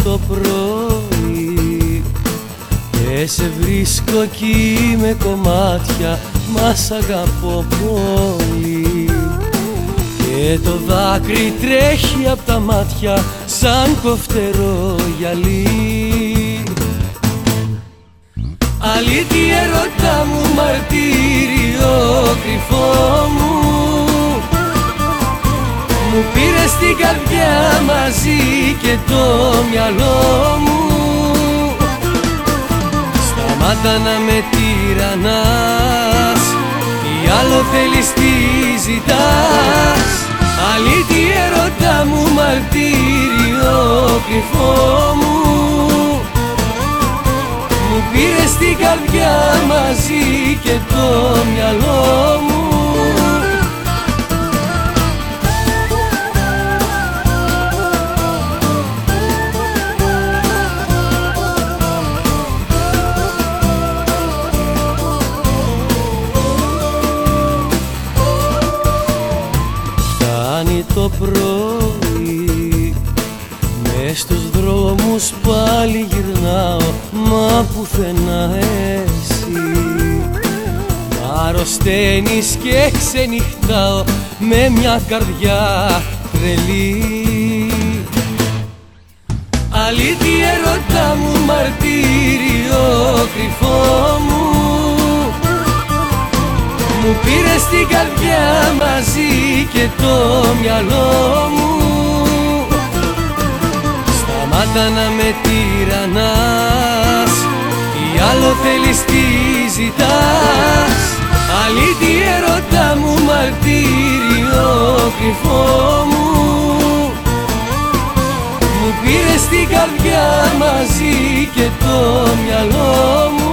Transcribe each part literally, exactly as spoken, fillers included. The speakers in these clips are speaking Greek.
το πρωί και σε βρίσκω εκεί με κομμάτια, μα σ' αγαπώ πολύ. Και το δάκρυ τρέχει απ' τα μάτια σαν κοφτερό γυαλί. Αλήτη ερώτα μου, μαρτύριο κρυφό μου, μου πήρες την καρδιά μαζί και το μυαλό μου. Σταμάτα να με τυραννάς, τι άλλο θέλεις, τι ζητάς. Αλήτη ερώτα μου, μαρτύριο κρυφό μου, μου πήρες την καρδιά μαζί και το μυαλό μου. Φτάνει το πρωί, μες στους δρόμους πάλι γυρνάω, μα πουθενά εσύ. Αρρωσταίνεις και ξενυχτάω με μια καρδιά τρελή. Αλήτη ερώτα μου, μαρτύριο κρυφό μου, μου πήρες την καρδιά μαζί και το μυαλό μου. Σταμάτα να με τυραννάς, τι άλλο θέλεις, τι ζητάς. Αλήτη ερώτα μου, μαρτύριο κρυφό μου, μου πήρες την καρδιά μαζί και το μυαλό μου.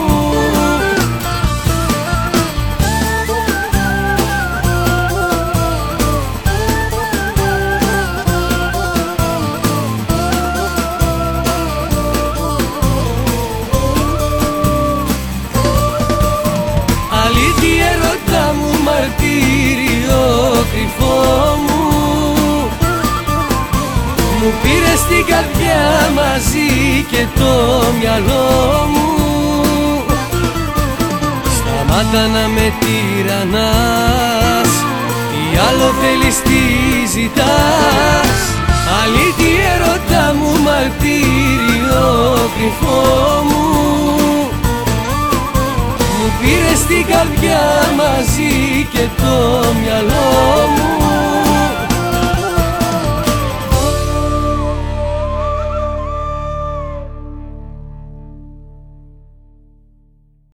Αλήτη ερώτα μου, μαρτύριο κρυφό μου, μου πήρες την καρδιά μαζί και το μυαλό μου. Σταμάτα να με τυραννάς, τι άλλο θέλεις, τι ζητάς. Αλήτη ερώτα μου, μαρτύριο κρυφό μου, μου πήρες την καρδιά μαζί και το μυαλό μου.